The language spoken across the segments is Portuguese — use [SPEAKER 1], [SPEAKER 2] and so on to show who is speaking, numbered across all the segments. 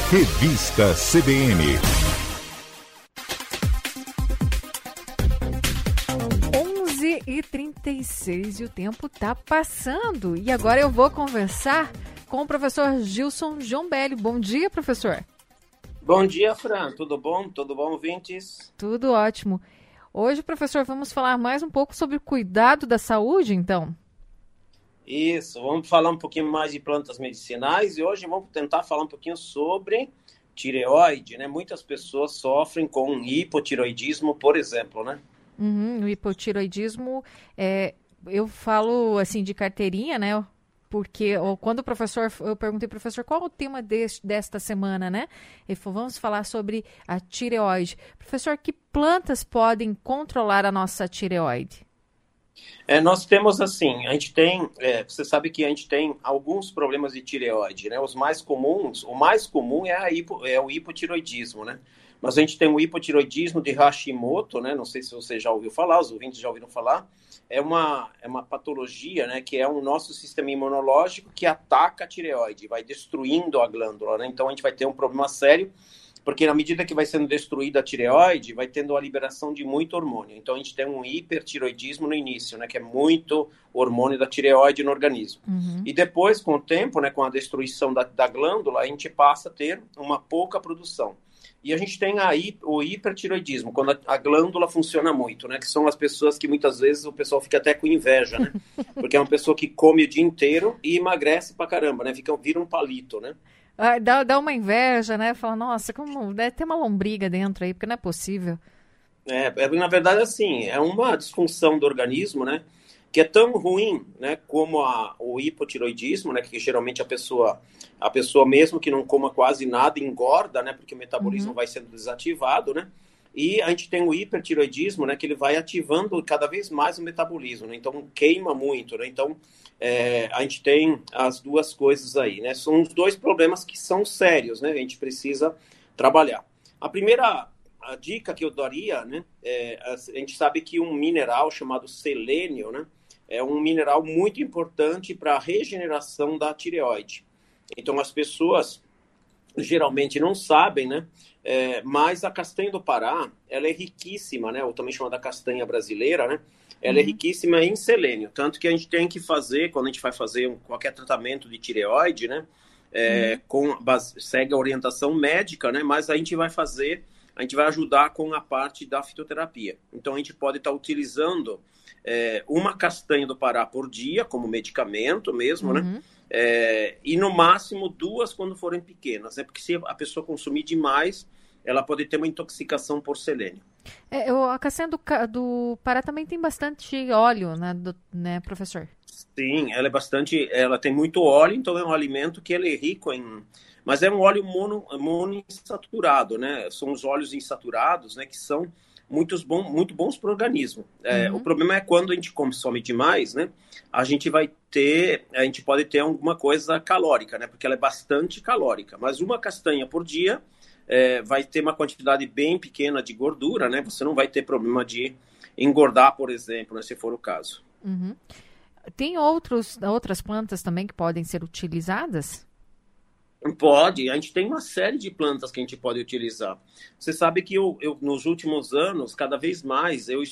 [SPEAKER 1] Revista CBN.
[SPEAKER 2] 11h36 e o tempo tá passando. E agora eu vou conversar com o professor Gilson Giombelli. Bom dia, professor.
[SPEAKER 3] Bom dia, Fran. Tudo bom? Tudo bom, ouvintes?
[SPEAKER 2] Tudo ótimo. Hoje, professor, vamos falar mais um pouco sobre o cuidado da saúde, então?
[SPEAKER 3] Isso, vamos falar um pouquinho mais de plantas medicinais e hoje vamos tentar falar um pouquinho sobre tireoide, né? Muitas pessoas sofrem com hipotireoidismo, por exemplo, né?
[SPEAKER 2] O hipotireoidismo, eu falo assim de carteirinha, né? Porque quando eu perguntei, professor, qual é o tema desta semana, né? Ele falou, vamos falar sobre a tireoide. Professor, que plantas podem controlar a nossa tireoide?
[SPEAKER 3] Nós temos assim, a gente tem, você sabe que a gente tem alguns problemas de tireoide, né? O mais comum é o hipotireoidismo, né? Mas a gente tem o hipotireoidismo de Hashimoto, né? Não sei se você já ouviu falar, os ouvintes já ouviram falar. É uma patologia, né? Que é o nosso sistema imunológico que ataca a tireoide, vai destruindo a glândula, né? Então a gente vai ter um problema sério, porque na medida que vai sendo destruída a tireoide, vai tendo a liberação de muito hormônio. Então, a gente tem um hipertireoidismo no início, né, que é muito hormônio da tireoide no organismo. E depois, com o tempo, né, com a destruição da glândula, a gente passa a ter uma pouca produção. E a gente tem aí o hipertireoidismo, quando a glândula funciona muito, né, que são as pessoas que muitas vezes o pessoal fica até com inveja, né, porque é uma pessoa que come o dia inteiro e emagrece pra caramba, né, vira um palito, né.
[SPEAKER 2] Dá uma inveja, né? Fala, nossa, como deve ter uma lombriga dentro aí, porque não é possível.
[SPEAKER 3] Na verdade, assim, é uma disfunção do organismo, né? Que é tão ruim, né? Como o hipotireoidismo, né? Que geralmente a pessoa mesmo que não coma quase nada engorda, né? Porque o metabolismo vai sendo desativado, né? E a gente tem o hipertireoidismo, né? Que ele vai ativando cada vez mais o metabolismo, né? Então queima muito, né? Então a gente tem as duas coisas aí, né? São os dois problemas que são sérios, né? A gente precisa trabalhar. A dica que eu daria, né? A gente sabe que um mineral chamado selênio, né? É um mineral muito importante para a regeneração da tireoide. Então as pessoas geralmente não sabem, né? Mas a castanha do Pará, ela é riquíssima, né? Ou também chamada castanha brasileira, né? Ela é riquíssima em selênio. Tanto que a gente tem que fazer, quando a gente vai fazer qualquer tratamento de tireoide, né? Segue a orientação médica, né? Mas a gente vai ajudar com a parte da fitoterapia. Então a gente pode estar utilizando uma castanha do Pará por dia, como medicamento mesmo, né? E no máximo 2 quando forem pequenas, né? Porque se a pessoa consumir demais, ela pode ter uma intoxicação por selênio.
[SPEAKER 2] A castanha do Pará também tem bastante óleo, né, professor?
[SPEAKER 3] Sim, ela tem muito óleo, então é um alimento que ele é rico mas é um óleo monoinsaturado, né? São os óleos insaturados, né, que são muito bons para o organismo. O problema é quando a gente consome demais, né? A gente pode ter alguma coisa calórica, né? Porque ela é bastante calórica. Mas uma castanha por dia vai ter uma quantidade bem pequena de gordura, né? Você não vai ter problema de engordar, por exemplo, né, se for o caso.
[SPEAKER 2] Tem outras plantas também que podem ser utilizadas?
[SPEAKER 3] Pode, a gente tem uma série de plantas que a gente pode utilizar. Você sabe que eu nos últimos anos, cada vez mais, eu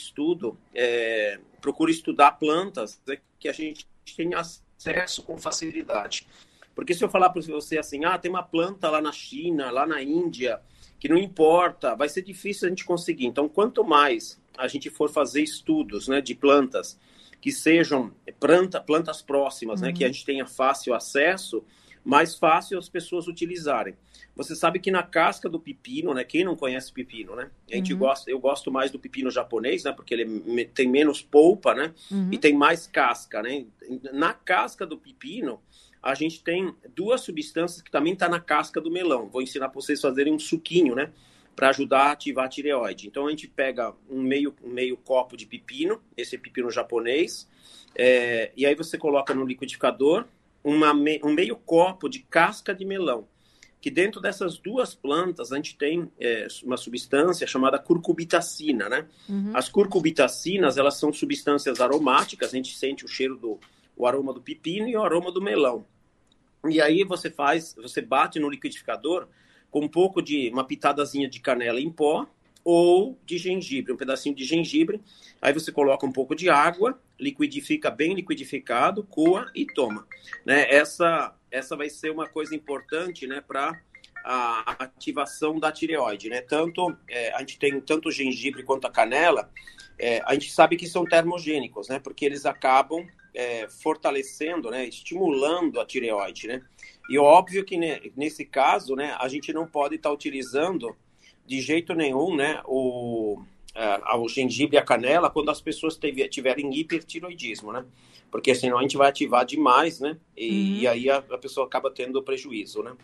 [SPEAKER 3] procuro estudar plantas que a gente tem acesso com facilidade. Porque se eu falar para você assim, tem uma planta lá na China, lá na Índia, que não importa, vai ser difícil a gente conseguir. Então, quanto mais a gente for fazer estudos, né, de plantas que sejam plantas próximas, né, que a gente tenha fácil acesso, mais fácil as pessoas utilizarem. Você sabe que na casca do pepino, né? Quem não conhece pepino, né? Eu gosto mais do pepino japonês, né? Porque ele tem menos polpa, né? E tem mais casca, né? Na casca do pepino, a gente tem 2 substâncias que também estão na casca do melão. Vou ensinar para vocês fazerem um suquinho, né? Para ajudar a ativar a tireoide. Então, a gente pega um meio copo de pepino, esse pepino japonês, e aí você coloca no liquidificador um meio copo de casca de melão, que dentro dessas 2 plantas a gente tem uma substância chamada curcubitacina, né? As curcubitacinas, elas são substâncias aromáticas, a gente sente o aroma do pepino e o aroma do melão. E aí você bate no liquidificador com um pouco de uma pitadazinha de canela em pó ou de gengibre, um pedacinho de gengibre. Aí você coloca um pouco de água, liquidifica bem liquidificado, coa e toma. Né? Essa vai ser uma coisa importante, né, para a ativação da tireoide. Né? A gente tem tanto o gengibre quanto a canela, a gente sabe que são termogênicos, né, porque eles acabam fortalecendo, né, estimulando a tireoide. Né? E óbvio que nesse caso, né, a gente não pode estar utilizando de jeito nenhum, né, o gengibre e a canela quando as pessoas tiverem hipertiroidismo, né? Porque senão a gente vai ativar demais, né? E aí a pessoa acaba tendo prejuízo, né?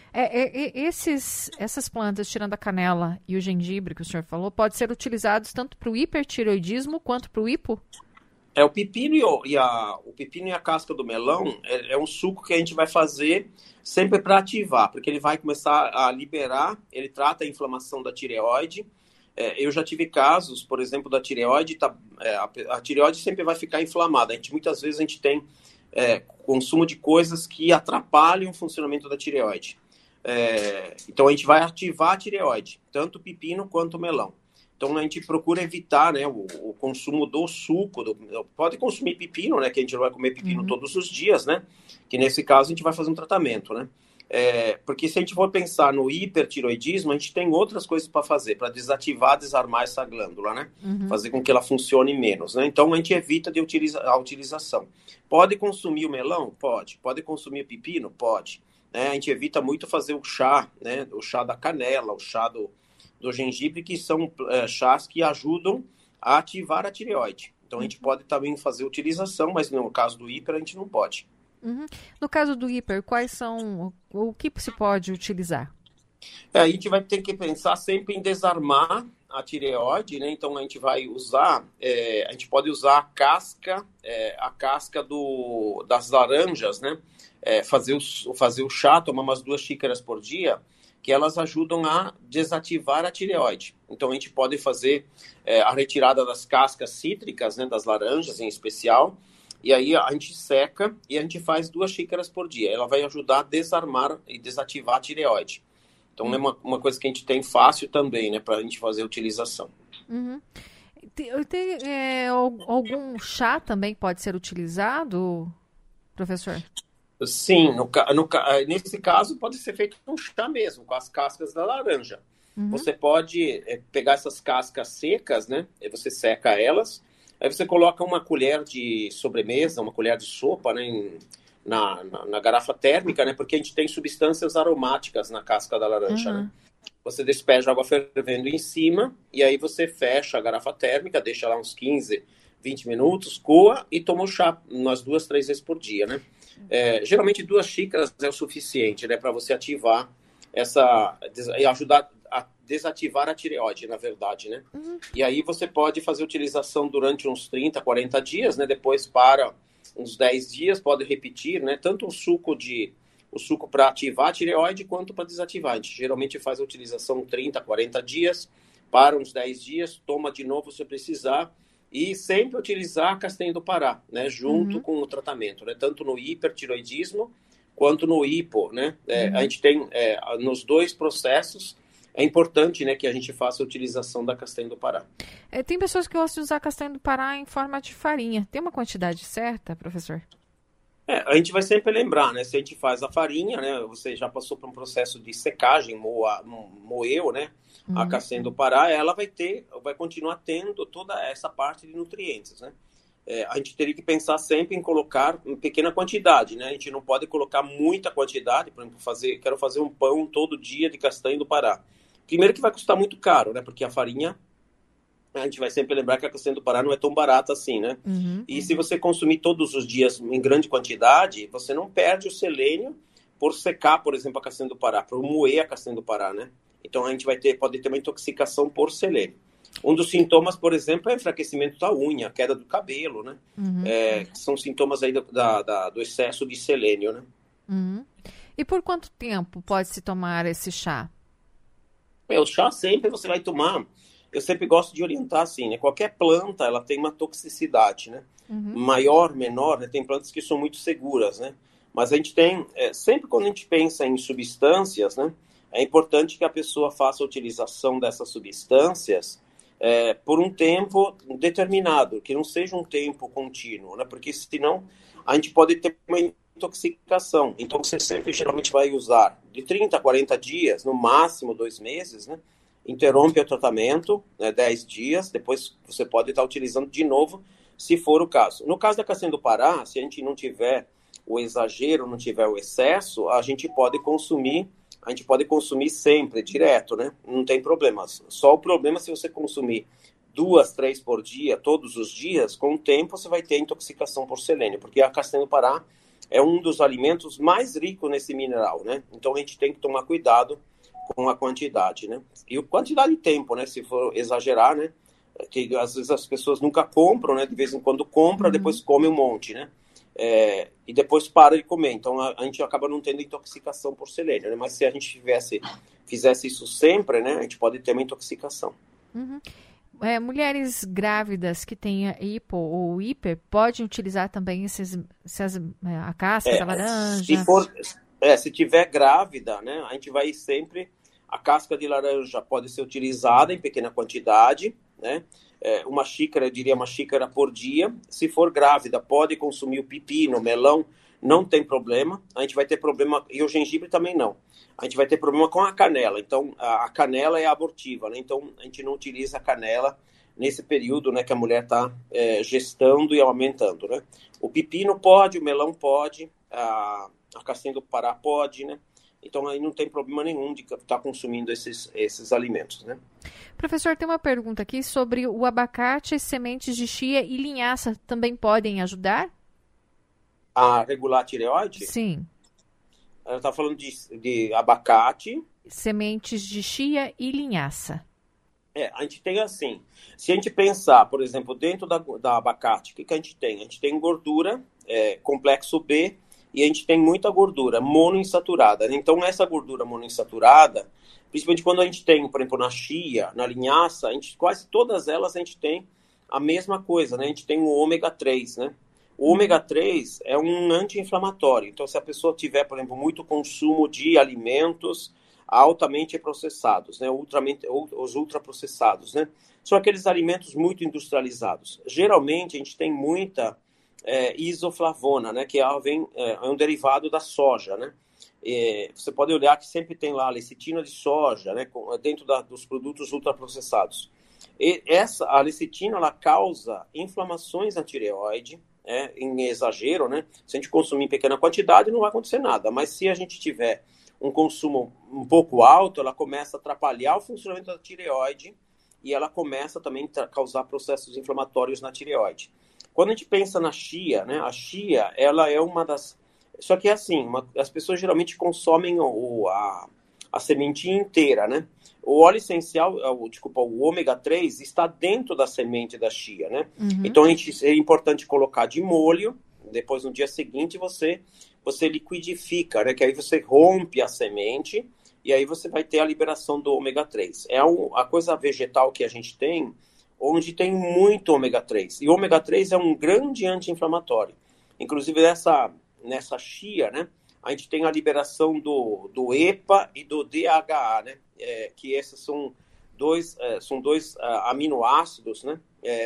[SPEAKER 2] Essas plantas, tirando a canela e o gengibre que o senhor falou, podem ser utilizados tanto para o hipertiroidismo quanto para o hipo?
[SPEAKER 3] O pepino o pepino e a casca do melão é um suco que a gente vai fazer sempre para ativar, porque ele vai começar a liberar, ele trata a inflamação da tireoide. Eu já tive casos, por exemplo, da tireoide, a tireoide sempre vai ficar inflamada. Muitas vezes a gente tem consumo de coisas que atrapalham o funcionamento da tireoide. Então a gente vai ativar a tireoide, tanto o pepino quanto o melão. Então a gente procura evitar, né, o consumo do suco. Pode consumir pepino, né, que a gente não vai comer pepino todos os dias, né? Que nesse caso a gente vai fazer um tratamento, né? Porque se a gente for pensar no hipertiroidismo, a gente tem outras coisas para fazer, para desarmar essa glândula, né? Fazer com que ela funcione menos, né? Então a gente evita a utilização. Pode consumir o melão? Pode. Pode consumir o pepino? Pode. A gente evita muito fazer o chá, né? O chá da canela, o chá do gengibre, que são chás que ajudam a ativar a tireoide. Então a gente pode também fazer utilização, mas no caso do hiper a gente não pode.
[SPEAKER 2] No caso do hiper, quais são, o que se pode utilizar?
[SPEAKER 3] A gente vai ter que pensar sempre em desarmar a tireoide, né? Então a gente vai usar, a gente pode usar a casca das laranjas, né? Fazer o chá, tomar umas 2 xícaras por dia, que elas ajudam a desativar a tireoide. Então a gente pode fazer a retirada das cascas cítricas, né? Das laranjas em especial. E aí a gente seca e a gente faz 2 xícaras por dia. Ela vai ajudar a desarmar e desativar a tireoide. Então é uma coisa que a gente tem fácil também, né, para a gente fazer a utilização.
[SPEAKER 2] Algum chá também pode ser utilizado, professor?
[SPEAKER 3] Sim, nesse caso pode ser feito um chá mesmo, com as cascas da laranja. Você pode pegar essas cascas secas, né, e você seca elas. Aí você coloca uma colher de sobremesa, uma colher de sopa, né, na garrafa térmica, né, porque a gente tem substâncias aromáticas na casca da laranja. Né? Você despeja água fervendo em cima e aí você fecha a garrafa térmica, deixa lá uns 15, 20 minutos, coa e toma o chá umas 2, 3 vezes por dia. Né? Geralmente 2 xícaras é o suficiente, né, para você ativar e ajudar a desativar a tireoide, na verdade, né? E aí você pode fazer utilização durante uns 30, 40 dias, né? Depois para uns 10 dias, pode repetir, né? Tanto o suco para ativar a tireoide quanto para desativar. A gente geralmente faz a utilização 30, 40 dias, para uns 10 dias, toma de novo se precisar e sempre utilizar a castanha do Pará, né? Junto com o tratamento, né? Tanto no hipertiroidismo quanto no hipo, né? A gente tem, nos 2 processos, é importante, né, que a gente faça a utilização da castanha do Pará.
[SPEAKER 2] Tem pessoas que gostam de usar a castanha do Pará em forma de farinha. Tem uma quantidade certa, professor?
[SPEAKER 3] A gente vai sempre lembrar, né? Se a gente faz a farinha, né? Você já passou por um processo de secagem, moeu, né? A castanha do Pará, ela vai continuar tendo toda essa parte de nutrientes, né? A gente teria que pensar sempre em colocar em pequena quantidade, né? A gente não pode colocar muita quantidade, por exemplo, quero fazer um pão todo dia de castanha do Pará. Primeiro que vai custar muito caro, né? Porque a farinha, a gente vai sempre lembrar que a castanha do Pará não é tão barata assim, né? E se você consumir todos os dias em grande quantidade, você não perde o selênio por secar, por exemplo, a castanha do Pará, por moer a castanha do Pará, né? Então a gente pode ter uma intoxicação por selênio. Um dos sintomas, por exemplo, é o enfraquecimento da unha, a queda do cabelo, né? São sintomas aí do excesso de selênio, né?
[SPEAKER 2] E por quanto tempo pode-se tomar esse chá?
[SPEAKER 3] O chá sempre você vai tomar, eu sempre gosto de orientar assim, né? Qualquer planta, ela tem uma toxicidade, né? Maior, menor, né? Tem plantas que são muito seguras, né? Mas a gente tem, sempre quando a gente pensa em substâncias, né? é importante que a pessoa faça a utilização dessas substâncias por um tempo determinado, que não seja um tempo contínuo, né? Porque senão a gente pode ter uma intoxicação. Então você sempre geralmente vai usar de 30 a 40 dias, no máximo 2 meses, né? Interrompe o tratamento, né, 10 dias, depois você pode estar utilizando de novo, se for o caso. No caso da castanha do Pará, se a gente não tiver o exagero, não tiver o excesso, a gente pode consumir sempre, direto, né? Não tem problema. Só o problema é se você consumir 2, 3 por dia, todos os dias, com o tempo você vai ter intoxicação por selênio, porque a castanha do Pará é um dos alimentos mais ricos nesse mineral, né? Então a gente tem que tomar cuidado com a quantidade, né? E a quantidade de tempo, né? Se for exagerar, né? Que às vezes as pessoas nunca compram, né? De vez em quando compra, depois come um monte, né? E depois para de comer. Então a gente acaba não tendo intoxicação por selênio, né? Mas se a gente fizesse isso sempre, né? A gente pode ter uma intoxicação.
[SPEAKER 2] Uhum. Mulheres grávidas que têm hipo ou hiper podem utilizar também a casca da laranja?
[SPEAKER 3] Se tiver grávida, né? A gente vai sempre... A casca de laranja pode ser utilizada em pequena quantidade, né? Uma xícara, eu diria uma xícara por dia. Se for grávida, pode consumir o pepino, o melão, não tem problema. A gente vai ter problema, e o gengibre também não. A gente vai ter problema com a canela. Então, a canela é abortiva, né? Então, a gente não utiliza a canela nesse período, né, que a mulher está gestando e amamentando, né? O pepino pode, o melão pode, a castanha do Pará pode, né? Então, aí não tem problema nenhum de estar consumindo esses alimentos, né?
[SPEAKER 2] Professor, tem uma pergunta aqui sobre o abacate, sementes de chia e linhaça também podem ajudar?
[SPEAKER 3] A regular a tireoide?
[SPEAKER 2] Sim.
[SPEAKER 3] Ela está falando de abacate.
[SPEAKER 2] Sementes de chia e linhaça.
[SPEAKER 3] A gente tem assim, se a gente pensar, por exemplo, dentro da abacate, o que a gente tem? A gente tem gordura, complexo B, e a gente tem muita gordura monoinsaturada, né? Então, essa gordura monoinsaturada, principalmente quando a gente tem, por exemplo, na chia, na linhaça, quase todas elas a gente tem a mesma coisa, né? A gente tem o ômega 3, né? O ômega 3 é um anti-inflamatório. Então, se a pessoa tiver, por exemplo, muito consumo de alimentos altamente processados, né? Os ultraprocessados, né? São aqueles alimentos muito industrializados. Geralmente, a gente tem muita isoflavona, né? Que é um derivado da soja, né? Você pode olhar que sempre tem lá a lecitina de soja, né? Dentro dos produtos ultraprocessados. A lecitina, ela causa inflamações na tireoide, em exagero, né? Se a gente consumir em pequena quantidade, não vai acontecer nada. Mas se a gente tiver um consumo um pouco alto, ela começa a atrapalhar o funcionamento da tireoide e ela começa também a causar processos inflamatórios na tireoide. Quando a gente pensa na chia, né? A chia, ela é uma das... Só que é assim, as pessoas geralmente consomem a sementinha inteira, né? O óleo essencial, o ômega 3 está dentro da semente da chia, né? Uhum. Então, é importante colocar de molho, depois no dia seguinte você liquidifica, né? Que aí você rompe a semente e aí você vai ter a liberação do ômega 3. É a coisa vegetal que a gente tem, onde tem muito ômega 3. E o ômega 3 é um grande anti-inflamatório. Inclusive, nessa chia, né? A gente tem a liberação do EPA e do DHA, né? Que esses são dois aminoácidos, né?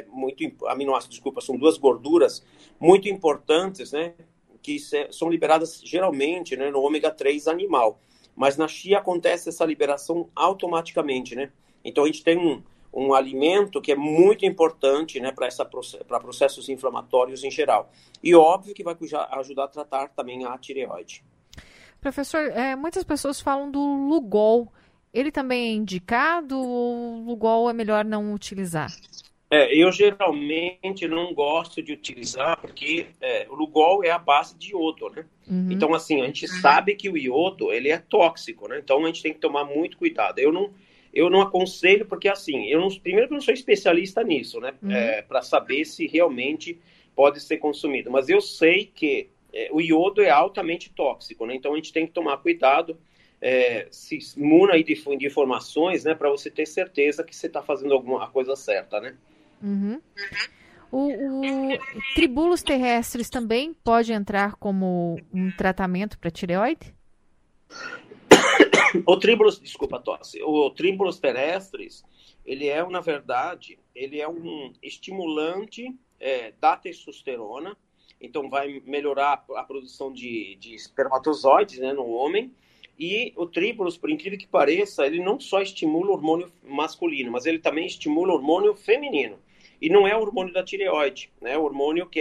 [SPEAKER 3] São duas gorduras muito importantes, né? Que são liberadas geralmente, né, no ômega 3 animal. Mas na chia acontece essa liberação automaticamente, né? Então a gente tem um alimento que é muito importante, né, para processos inflamatórios em geral. E óbvio que vai ajudar a tratar também a tireoide.
[SPEAKER 2] Professor, muitas pessoas falam do Lugol. Ele também é indicado ou o Lugol é melhor não utilizar?
[SPEAKER 3] Eu geralmente não gosto de utilizar porque o Lugol é a base de iodo, né? Uhum. Então, assim, a gente sabe que o iodo, ele é tóxico, né? Então, a gente tem que tomar muito cuidado. Eu não aconselho porque, assim, primeiro que eu não sou especialista nisso, né? Uhum. Para saber se realmente pode ser consumido. Mas eu sei que o iodo é altamente tóxico, né? Então, a gente tem que tomar cuidado, se muna aí de informações, né? Para você ter certeza que você está fazendo alguma coisa certa, né?
[SPEAKER 2] Uhum. O tribulos terrestres também pode entrar como um tratamento para tireoide?
[SPEAKER 3] O Tríbulos, desculpa, tosse. O Tríbulos terrestres, na verdade, ele é um estimulante da testosterona, então vai melhorar a produção de espermatozoides, né, no homem. E o Tríbulos, por incrível que pareça, ele não só estimula o hormônio masculino, mas ele também estimula o hormônio feminino. E não é o hormônio da tireoide, né? O hormônio que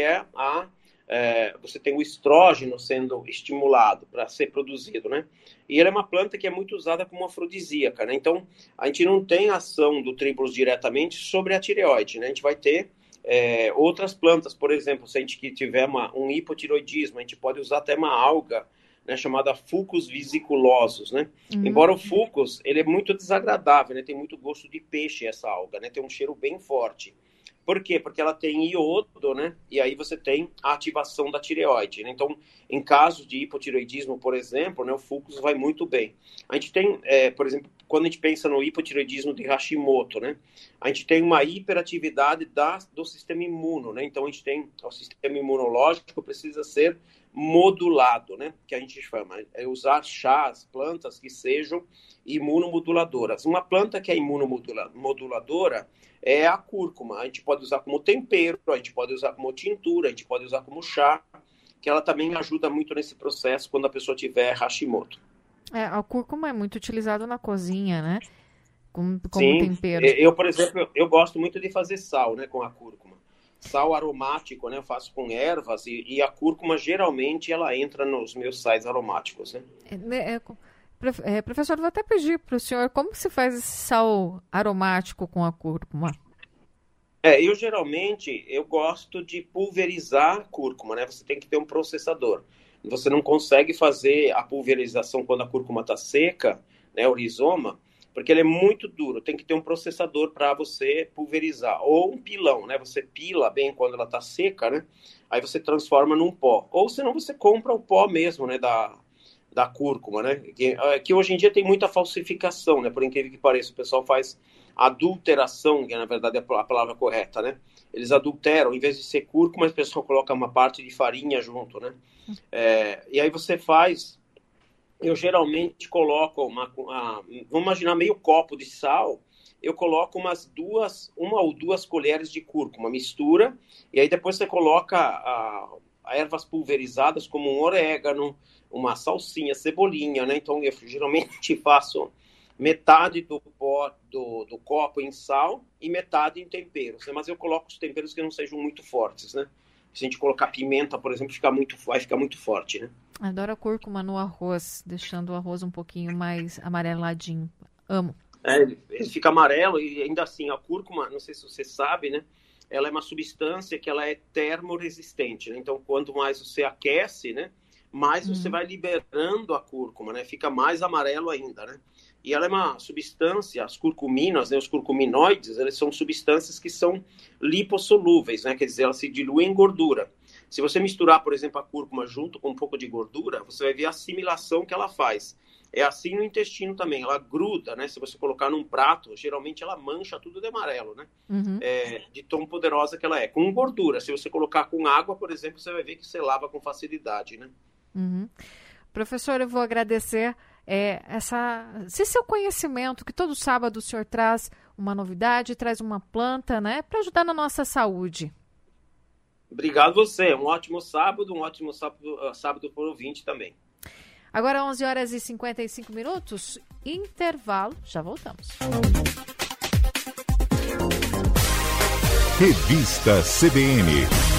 [SPEAKER 3] você tem o estrógeno sendo estimulado para ser produzido, né? E ele é uma planta que é muito usada como afrodisíaca, né? Então, a gente não tem ação do Tríbulos diretamente sobre a tireoide, né? A gente vai ter outras plantas, por exemplo, se a gente tiver um hipotiroidismo, a gente pode usar até uma alga, né, chamada Fucus vesiculosus, né? Embora o Fucus, ele é muito desagradável, né? Tem muito gosto de peixe essa alga, né? Tem um cheiro bem forte. Por quê? Porque ela tem iodo, né? E aí você tem a ativação da tireoide, né? Então, em casos de hipotireoidismo, por exemplo, né, o Fucus vai muito bem. A gente tem, por exemplo, quando a gente pensa no hipotireoidismo de Hashimoto, né? A gente tem uma hiperatividade do sistema imuno, né? Então, a gente tem o sistema imunológico precisa ser modulado, né? Que a gente chama, usar chás, plantas que sejam imunomoduladoras. Uma planta que é imunomoduladora é a cúrcuma. A gente pode usar como tempero, a gente pode usar como tintura, a gente pode usar como chá, que ela também ajuda muito nesse processo quando a pessoa tiver Hashimoto.
[SPEAKER 2] A cúrcuma é muito utilizada na cozinha, né? Como
[SPEAKER 3] Sim,
[SPEAKER 2] tempero.
[SPEAKER 3] Eu, por exemplo, eu gosto muito de fazer sal, né, com a cúrcuma. Sal aromático, né, eu faço com ervas e a cúrcuma geralmente ela entra nos meus sais aromáticos, né?
[SPEAKER 2] Professor, vou até pedir para o senhor como se faz esse sal aromático com a cúrcuma?
[SPEAKER 3] Eu geralmente gosto de pulverizar a cúrcuma, né? Você tem que ter um processador. Você não consegue fazer a pulverização quando a cúrcuma está seca, né, o rizoma, porque ele é muito duro. Tem que ter um processador para você pulverizar. Ou um pilão, né? Você pila bem quando ela está seca, né? Aí você transforma num pó. Ou senão você compra o pó mesmo, né? Da cúrcuma, né? Que hoje em dia tem muita falsificação, né? Por incrível que pareça, o pessoal faz adulteração, que na verdade é a palavra correta, né? Eles adulteram, em vez de ser cúrcuma, o pessoal coloca uma parte de farinha junto, né? E aí você faz... Eu geralmente coloco vamos imaginar meio copo de sal, eu coloco uma ou duas colheres de cúrcuma, mistura, e aí depois você coloca ervas pulverizadas como um orégano, uma salsinha, cebolinha, né? Então eu geralmente faço metade do pó do copo em sal e metade em temperos, né? Mas eu coloco os temperos que não sejam muito fortes, né? Se a gente colocar pimenta, por exemplo, vai ficar muito forte, né?
[SPEAKER 2] Adoro a cúrcuma no arroz, deixando o arroz um pouquinho mais amareladinho. Amo.
[SPEAKER 3] Ele fica amarelo e ainda assim a cúrcuma, não sei se você sabe, né? Ela é uma substância que ela é termoresistente, né? Então, quanto mais você aquece, né? Mais você vai liberando a cúrcuma, né? Fica mais amarelo ainda, né? E ela é uma substância, as curcuminas, né, os curcuminoides, eles são substâncias que são lipossolúveis, né? Quer dizer, elas se diluem em gordura. Se você misturar, por exemplo, a cúrcuma junto com um pouco de gordura, você vai ver a assimilação que ela faz. É assim no intestino também, ela gruda, né? Se você colocar num prato, geralmente ela mancha tudo de amarelo, né? De tão poderosa que ela é. Com gordura, se você colocar com água, por exemplo, você vai ver que você lava com facilidade, né?
[SPEAKER 2] Professor, eu vou agradecer esse seu conhecimento, que todo sábado o senhor traz uma novidade, traz uma planta, né, para ajudar na nossa saúde.
[SPEAKER 3] Obrigado você, um ótimo sábado por ouvinte também.
[SPEAKER 2] Agora 11h55, intervalo, já voltamos.
[SPEAKER 1] Revista CBN.